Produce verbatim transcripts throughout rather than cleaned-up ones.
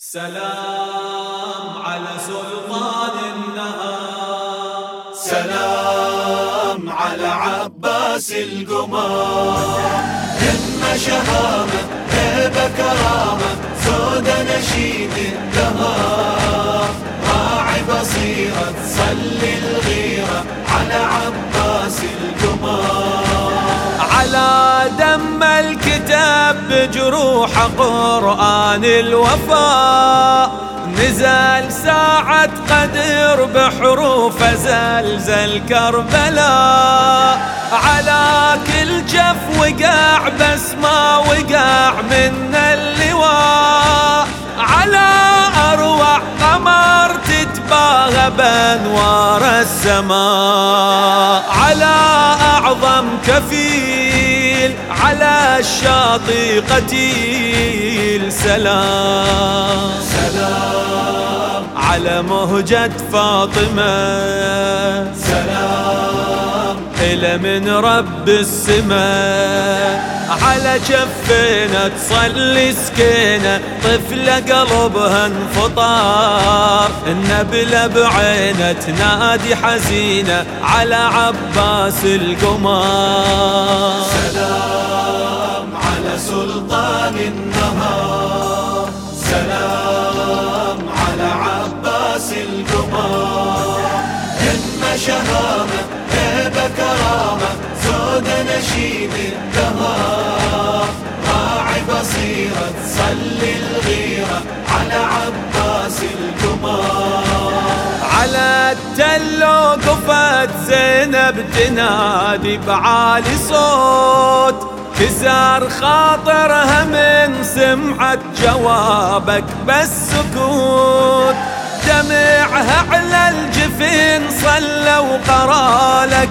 سلام على سلطان النهار، سلام على عباس القمار. همة شهامة هيبة كرامة سود نشيد الدهار. راعي بصيرة تصلي الغيرة على عباس القمار. على دم الكتاب بجروح قرآن الوفاء نزل ساعة قدر بحروف زلزل كربلاء. على كل جف وقع بس ما وقع من اللواء. على أروع قمر تتباهى بأنوار السماء. على أعظم كفيل على الشاطئ قتيل. سلام سلام على مهجة فاطمة. سلام إلى من رب السماء. على جفينة تصلي سكينة طفلة قلبها انفطار. النبلة بعينة تنادي حزينة على عباس القمار. سلام على سلطان النهار. سلام على عباس القمار. همة شهامة هيبة كرامة سود نشيد الدهار. راعي بصيرة تصلي الغيرة على عباس القمار. على التل وقفت زينب تنادي بعالي صوت. كسر خاطرها من سمعت جوابك بس سكوت. دمعها على الجفين صلى وقرالك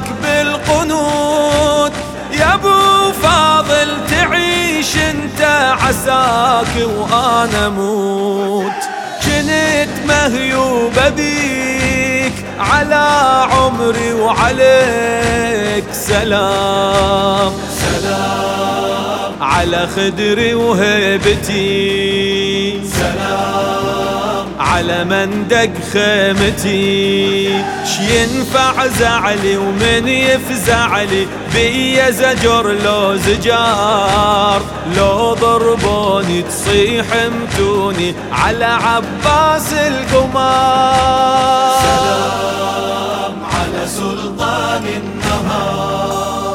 بالقنوت. يا ابو فاضل تعيش انت عساك وانا موت. كنت مهيوبة بيك على عمري وعليك سلام. سلام على خدري وهيبتي. سلام على من دق خيمتي. شينفع زعلي ومن يفزعلي بيا زجر لو زجار. لو ضربوني تصيح امتوني على عباس القمار. سلام على سلطان النهار.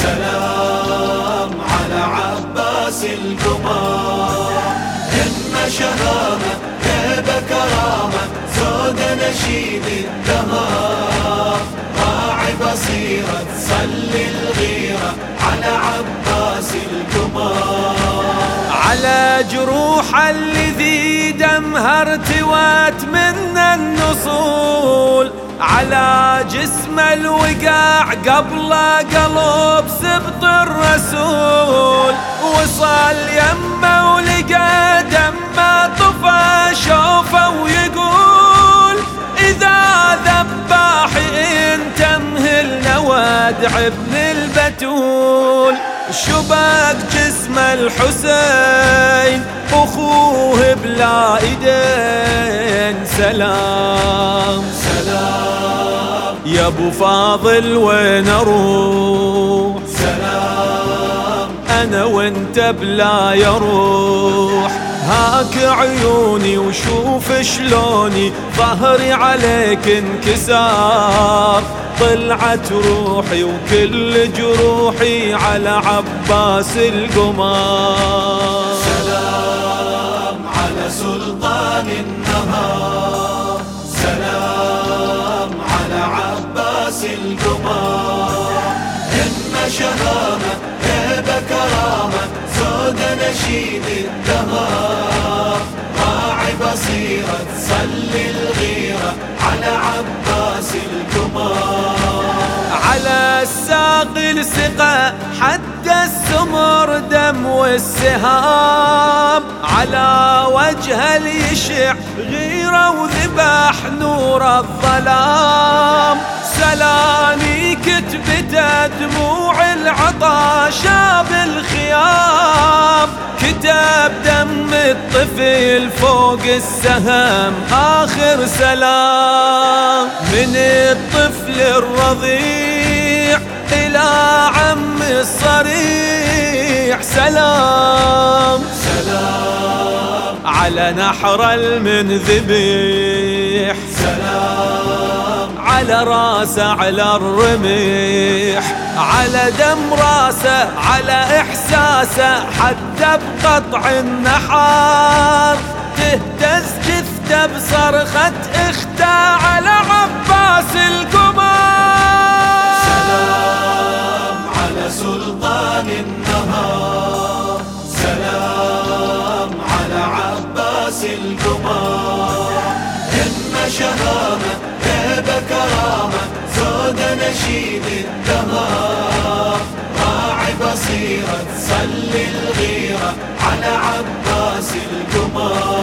سلام على عباس القمار. همة شهامة هيبة كرامة سود نشيد الدهار. راعي بصيرة تصلي الغيرة على عباس القمار. على جروح الذي دمها ارتوت من النصول. على جسم الوقاع قبل قلب سبط الرسول. وصل يمه ولقى دمه طفى شوفه ويقول إذا ذباحي انت مهلنا وادع ابن البتول. شبك جسم الحسين أخوه بلا إيدين. سلام سلام يا ابو فاضل وين اروح. سلام انا وانت بلا يروح. هاك عيوني وشوف شلوني ظهري عليك انكسار. طلعت روحي وكل جروحي على عباس القمار. سلام على سلطان النهار. سلام على عباس القمار. همة شهامة هيبة كرامة سود نشيد الدهار. راعي بصيرة تصلي الغيرة على عباس القمار. على الساق السقى حد السمر دم والسهام. على وجه اليشع غيرة وذبح نور الظلام. سلامي هذه كتبته دموع العطاشة بالخيام، كتب دم الطفل فوق السهم آخر سلام. من الطفل الرضيع إلى عم الصريح سلام، سلام على نحر المنذبيح، سلام على راسه على الرميح، على دم راسه على إحساسه، حتى بقطع النحار تهتز جثته بصرخة اخته على عباس القمار. سلام على سلطان النهار، سلام على عباس القمار. همة شهامة هيبة كرامة زود نشيد الدهار، راعي بصيرة تصلي الغيرة على عباس القمار.